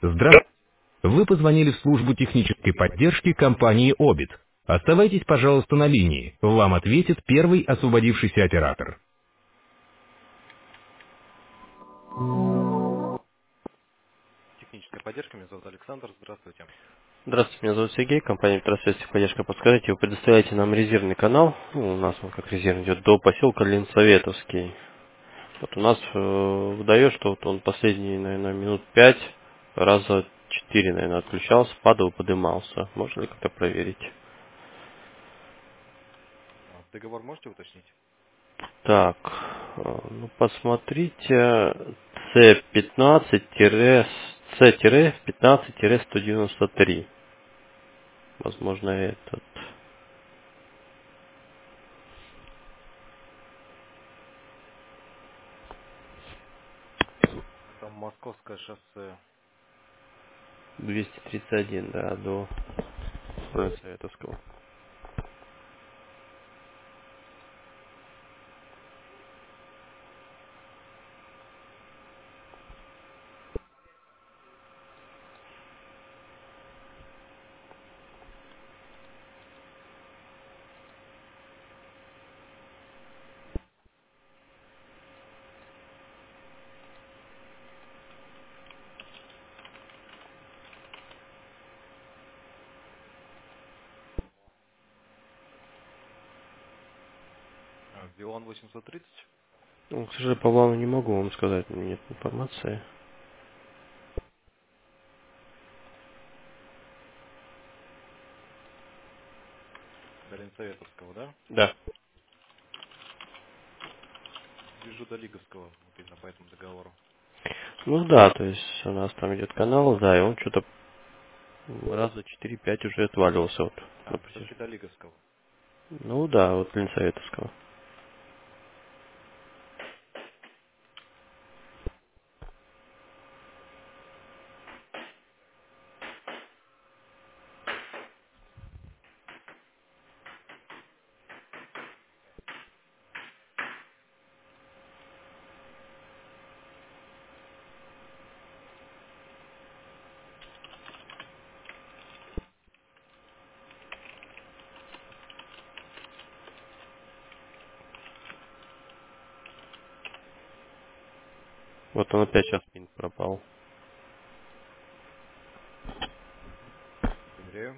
Здравствуйте. Вы позвонили в службу технической поддержки компании «Обит». Оставайтесь, пожалуйста, на линии. Вам ответит первый освободившийся оператор. Техническая поддержка. Меня зовут Александр. Здравствуйте. Здравствуйте, меня зовут Сергей, компания «Трансвестик Поддержка». Подскажите, вы предоставляете нам резервный канал, у нас он как резервный идет, до поселка Ленсоветовский. Вот у нас выдает, что вот он последние, наверное, минут 5, раза 4, наверное, отключался, падал, подымался. Можно ли как-то проверить? Договор можете уточнить? Так, ну посмотрите, C15-193, возможно, этот. Там Московское шоссе. 231, да, до Советовского. Вилан 830. Ну, к сожалению, по плану не могу вам сказать, нет информации. До Ленсоветовского, да? Да. Вижу до Лиговского. Вот именно по этому договору. Ну да, то есть у нас там идет канал, да, и он что-то раза 4-5 уже отваливался вот на Все-таки до Лиговского. Ну да, вот Ленсоветовского. Вот он опять сейчас пин пропал. Проверяю.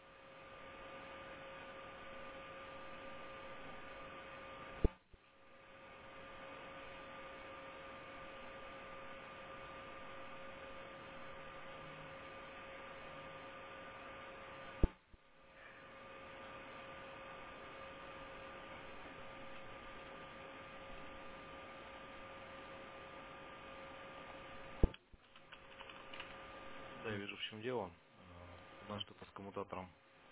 Да, я вижу, в чем дело. У нас что-то с коммутатором.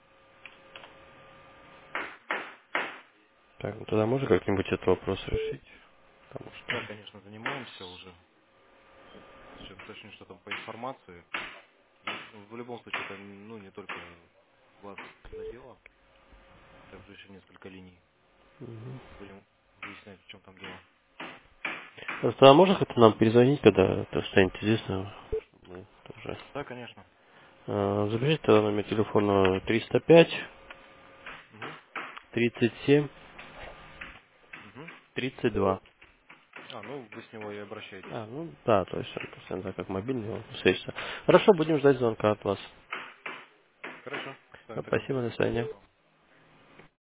Так, ну тогда можно как-нибудь этот вопрос решить? Потому что... Да, конечно, занимаемся уже. Сейчас уточню, что там по информации. Ну, в любом случае, это не только вас задело. Также еще несколько линий. Будем выяснять, в чем там дело. Тогда можно как-то нам перезвонить, когда это станет известно, чтобы мы тоже... Да, конечно. Запишите тогда номер телефона 305 Угу. 37 Угу. 32. Ну вы с него и обращаетесь. Ну да, то есть он постоянно как мобильный, он встретится. Хорошо, будем ждать звонка от вас. Хорошо. С вами Спасибо, до созвонимся. свидания. Всего доброго.